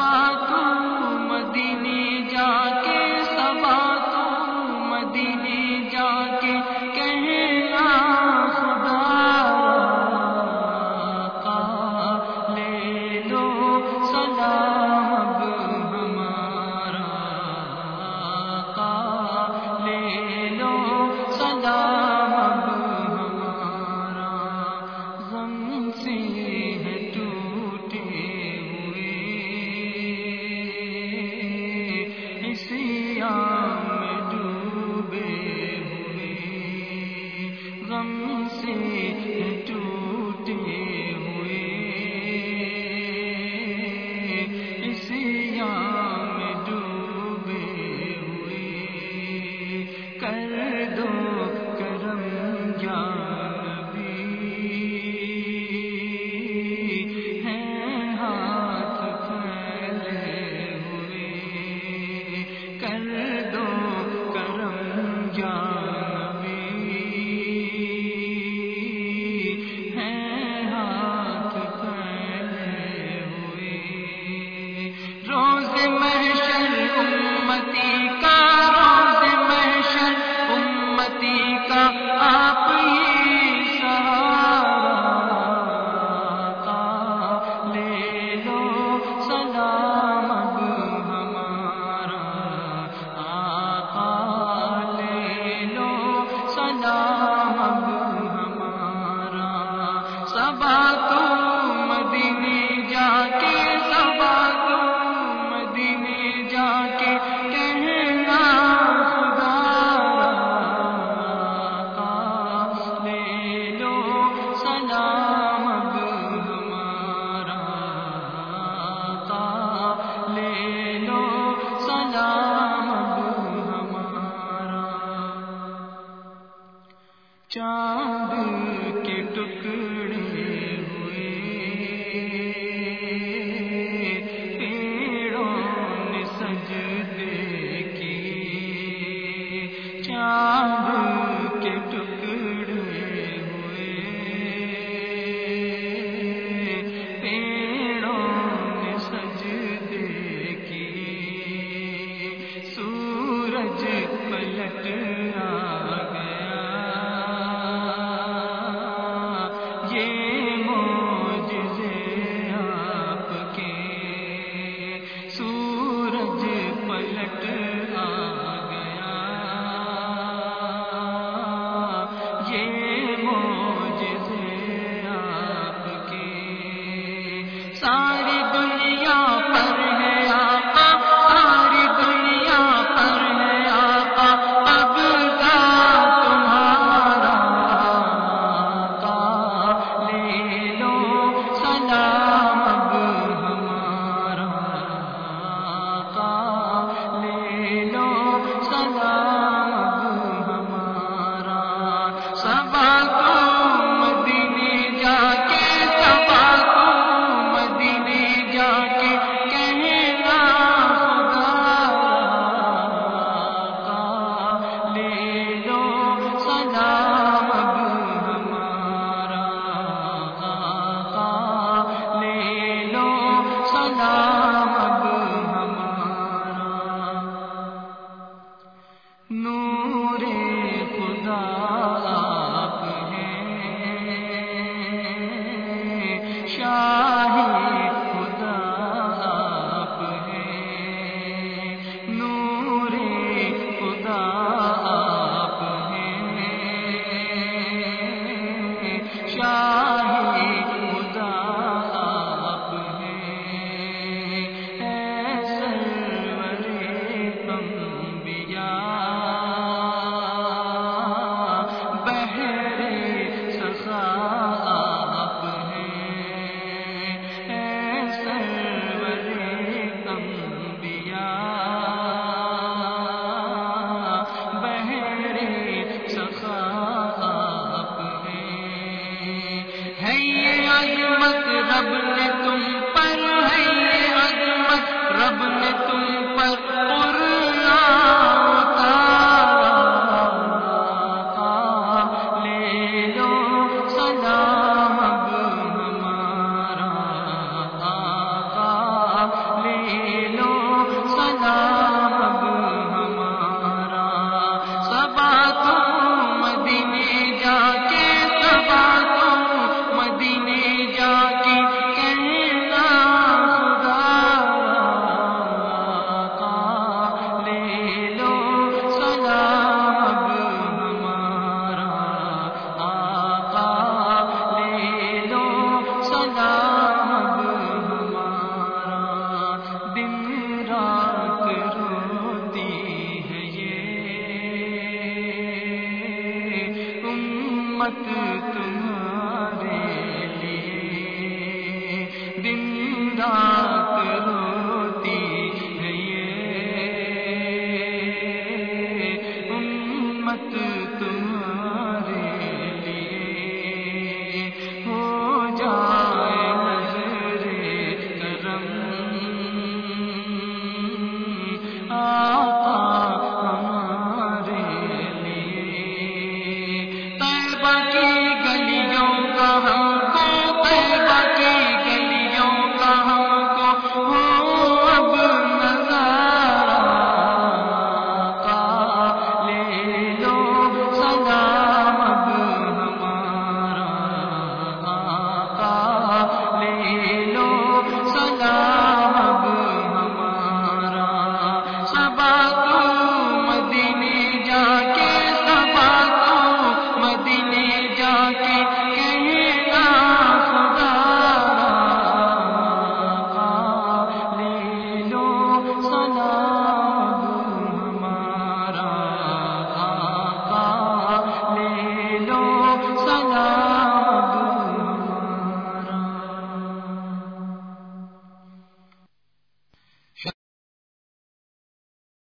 صبا تو مدینے جا کے، صبا تو مدینے جا کے کہنا خدا کا لے لو سلام اب ہمارا کا لے لو سلام اب ہمارا، غم سے ہے ٹوٹے ہوئے اس یام میں ڈوبے ہوئے، غم سے ہے ٹوٹے ہوئے اس یام میں ڈوبے ہوئے، کر دو کرم یا نبی، ہیں ہاتھ پھیلے ہوئے، کر دو کرم یا نبی، ہیں ہاتھ پھیلے ہوئے، روز محشر امتی کا، روز محشر امتی کا آپ ہی سہارا کا لے لو سلام اب ہمارا آقا، لے لو سلام اب ہمارا، صبا تو مدینے جا کے، صبا تو مدینے جا کے کہنا خط